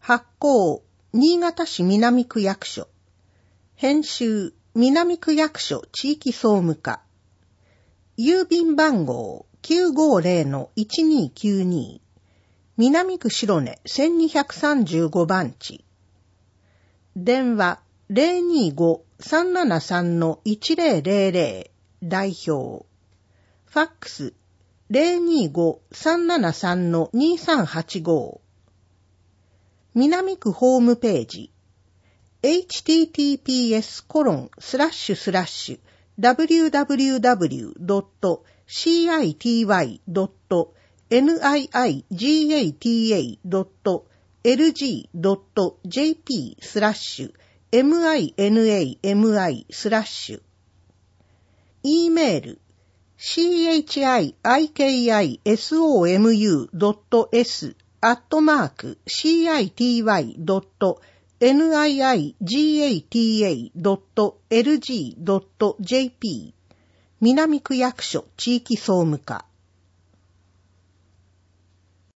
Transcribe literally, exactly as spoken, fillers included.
発行、新潟市南区役所。編集、南区役所地域総務課。郵便番号 きゅうごぜろのいちにきゅうに。南区白根せんにひゃくさんじゅうごばんち。電話 ゼロにーご さんななさんのいちぜろぜろぜろ 代表。ファックス ゼロにーご さんななさんのにさんはちご。南区ホームページ エイチティーティーピーエスコロンスラッシュスラッシュダブリューダブリューダブリュードットシーアイティーワイドットニーアイアイジーエーティーエードットエルジードットジェーピースラッシュエムアイエヌエーエムアイスラッシュ。e メール シーエイチアイアイケーアイエスオーエムユードットエス アットマーク シーアイティーワイドットニーアイアイジーエーティーエードットエルジードットジェーピー 南区役所地域総務課。